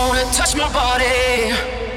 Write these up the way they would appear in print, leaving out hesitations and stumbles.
wanna touch my body.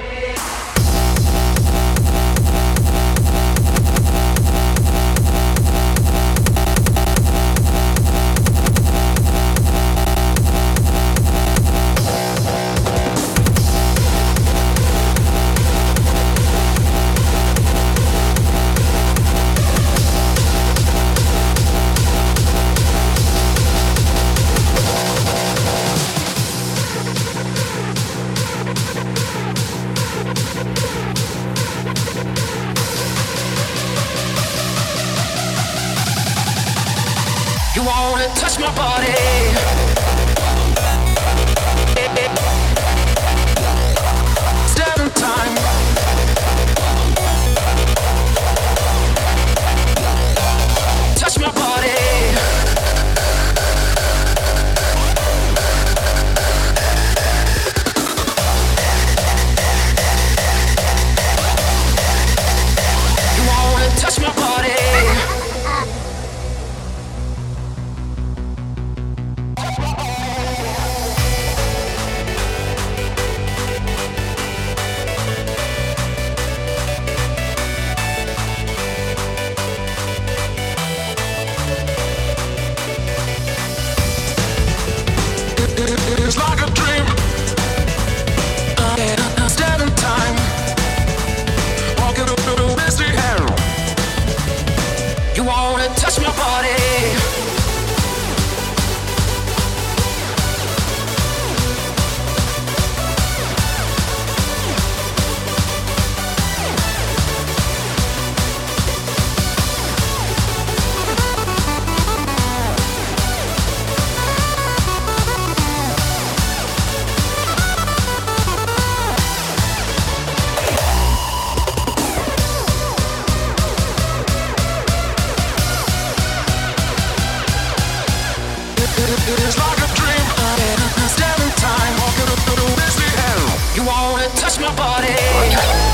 You wanna touch my body. Seven time. Touch my body. You wanna touch my body. It's like a dream. Standing time. Walking through the misty air. You wanna touch my body. It's like a dream. Standing time. Walking through the misty air. You wanna touch my body.